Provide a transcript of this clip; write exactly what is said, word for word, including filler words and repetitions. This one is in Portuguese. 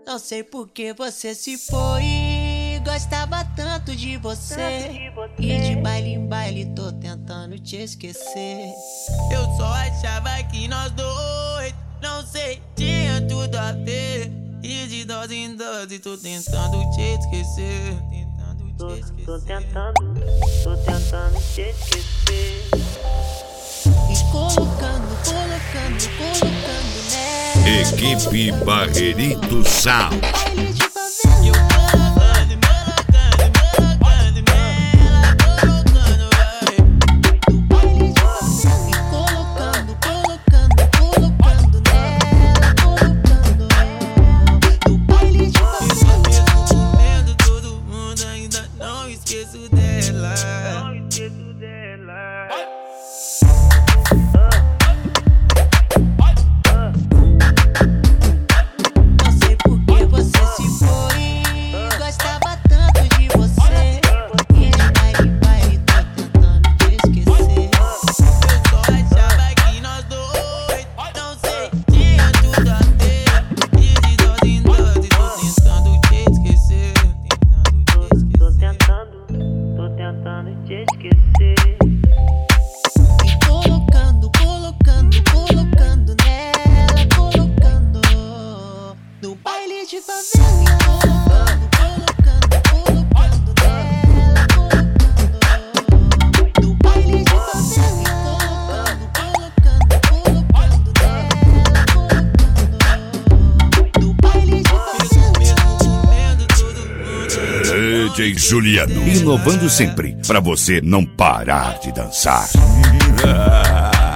Não sei por que você se foi. Gostava tanto de você. E de baile em baile tô tentando te esquecer. Eu só achava que nós dois, não sei, tinha tudo a ver. E de dose em dose tô tentando te esquecer. Tentando Tô, te esquecer. tô tentando, tô tentando te esquecer. E colocando, colocando, colocando nela. Equipe Barreirito Sound. Baile de favela. Eu colocando, colocando, colocando nela, colocando, vai. Do baile de favela. E colocando, colocando, colocando nela. Colocando ela. Do baile de favela. Mesmo comendo todo mundo, ainda não esqueço dela. Não esqueço dela. Não sei por que você se foi. Gostava tanto de você. E de baile em baile tô tentando te esquecer. Eu só achava que nós dois, não sei, tinha tudo a ver. E de dose em dose tô tentando te esquecer. Tentando te Tô esquecer. tentando, tô tentando te esquecer. E colocando, colocando, colocando nela. Colocando no baile de favela. Colocando, colocando, colocando nela. Colocando no baile de favela. Colocando, colocando, colocando nela. Colocando no baile de Mesmo, mesmo favela. comendo todo mundo. D J Juliano, inovando sempre pra você não parar de dançar.